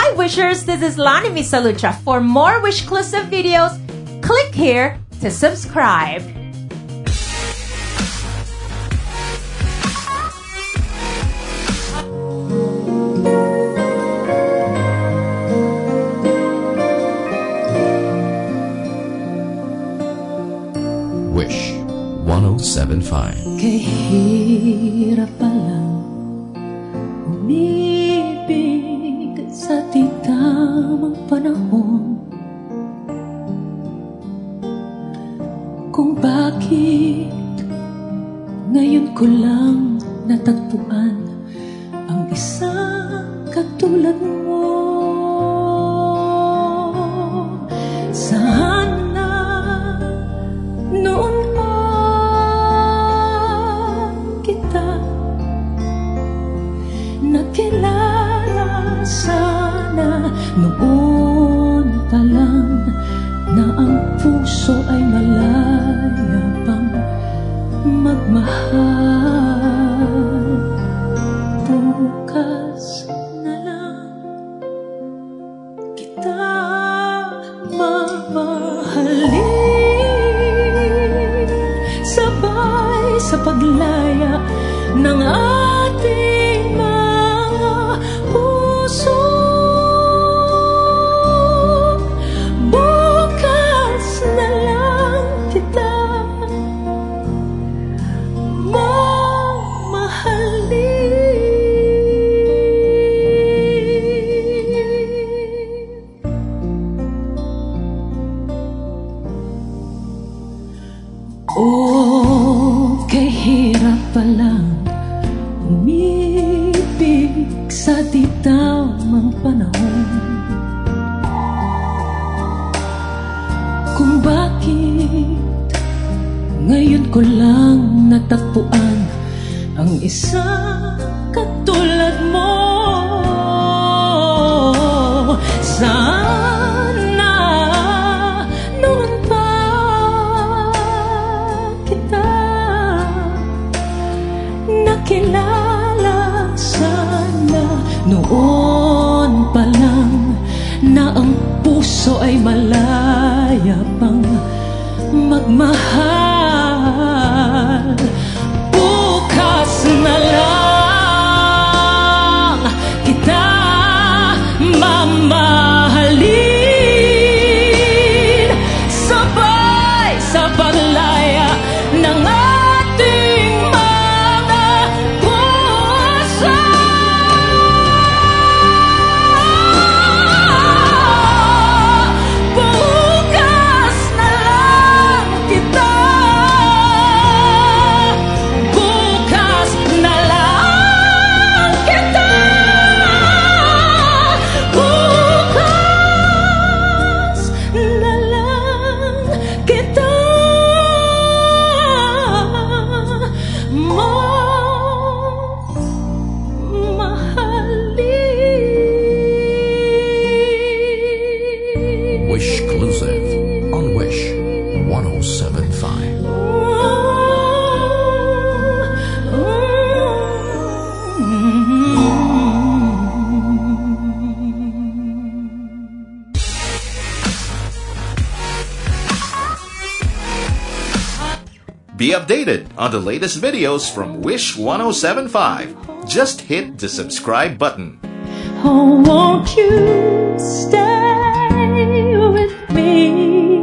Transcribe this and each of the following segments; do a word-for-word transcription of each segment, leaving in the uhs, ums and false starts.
Hi Wishers, this is Lani Misalucha. For more Wishclusive videos, click here to subscribe. Wish one oh seven point five. Kahirap palang umibig sa titamang panahon, kung bakit ngayon ko lang natagpuan ang isang katulad mo. Sana noon pa kita nakilala, sana noon pa lang na ang puso ay malaya pang magmahal. Bukas na lang kita mamahalin, sabay sa paglaya ng ating mga puso. Bukas na lang kita oh, kahirap palang umibig sa di tamang panahon, kung bakit ngayon ko lang natagpuan ang isang katulad mo. Sana noon pa kita nakilala, sana noon pa lang na ang puso ay malaya pang magmahal. Bukas na lang kita mamahalin, sabay sa paglaya ng ating mga puso. Bukas na lang kita, bukas na lang kita, bukas na lang kita mamahalin. Wishclusive on Wish one oh seven point five. Be updated on the latest videos from Wish one oh seven point five. Just hit the subscribe button. Oh, won't you stay with me?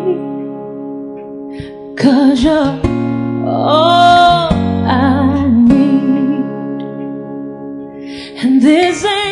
'Cause you're all I need, and this ain't